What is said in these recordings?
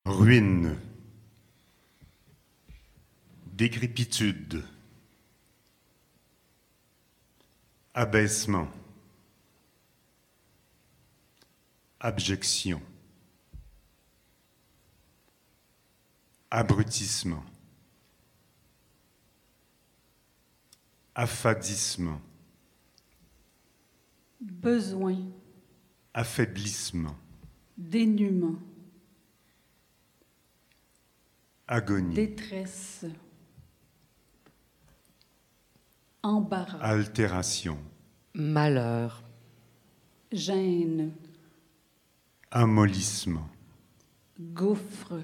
Ruine, décrépitude, abaissement, abjection, abrutissement, affadissement, besoin, affaiblissement, dénuement, agonie, détresse, embarras, altération, malheur, gêne, amollissement, gouffre,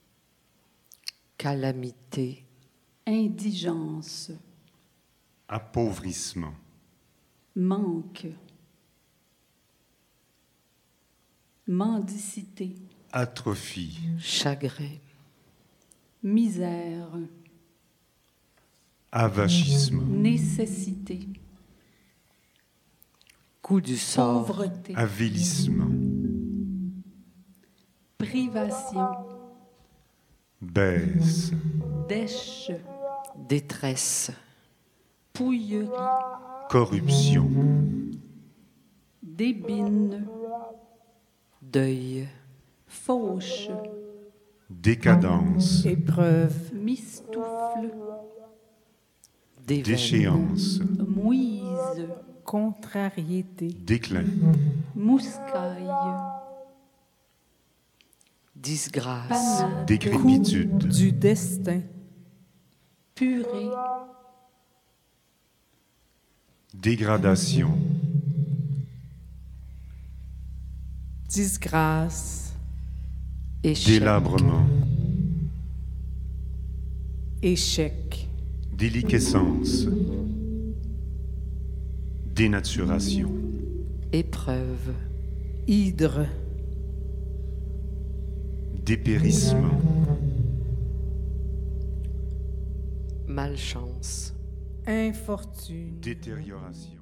calamité, indigence, appauvrissement, manque, mendicité, atrophie, chagrin, misère, avachissement, nécessité, coup du sort, pauvreté, avilissement, privation, baisse, dèche, détresse, pouillerie, corruption, débine, deuil, fauche, décadence, épreuve, mistoufle, déveine, déchéance, mouise, contrariété, déclin, mouscaille, disgrâce, panade, décrépitude, du destin, purée, dégradation, disgrâce, échec, délabrement, échec, déliquescence, dénaturation, épreuve, hydre, dépérissement, malchance, infortune, détérioration.